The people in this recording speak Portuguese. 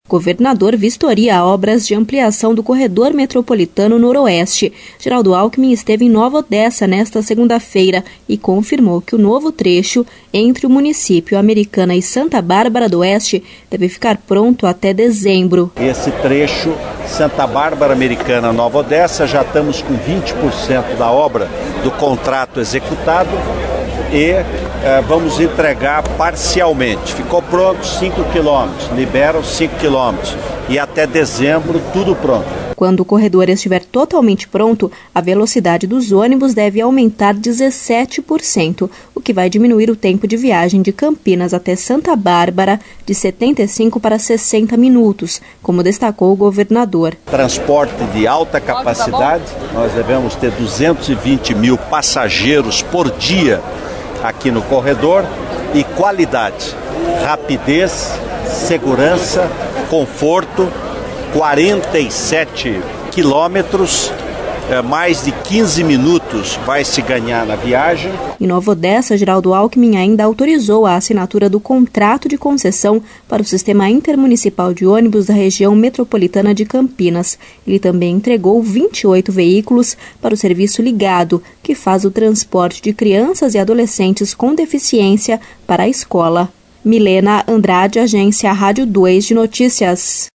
O governador vistoria obras de ampliação do corredor metropolitano noroeste. Geraldo Alckmin esteve em Nova Odessa nesta segunda-feira e confirmou que o novo trecho entre o município Americana e Santa Bárbara do Oeste deve ficar pronto até dezembro. Esse trecho Santa Bárbara Americana Nova Odessa, já estamos com 20% da obra do contrato executado e vamos entregar parcialmente. Ficou pronto 5 quilômetros, liberam 5 quilômetros e até dezembro tudo pronto. Quando o corredor estiver totalmente pronto, a velocidade dos ônibus deve aumentar 17%, o que vai diminuir o tempo de viagem de Campinas até Santa Bárbara de 75 para 60 minutos, como destacou o governador. Transporte de alta capacidade, nós devemos ter 220 mil passageiros por dia aqui no corredor e qualidade, rapidez, segurança, conforto, 47 quilômetros, mais de 15 minutos vai se ganhar na viagem. Em Nova Odessa, Geraldo Alckmin ainda autorizou a assinatura do contrato de concessão para o sistema intermunicipal de ônibus da região metropolitana de Campinas. Ele também entregou 28 veículos para o serviço ligado, que faz o transporte de crianças e adolescentes com deficiência para a escola. Milena Andrade, Agência Rádio 2 de Notícias.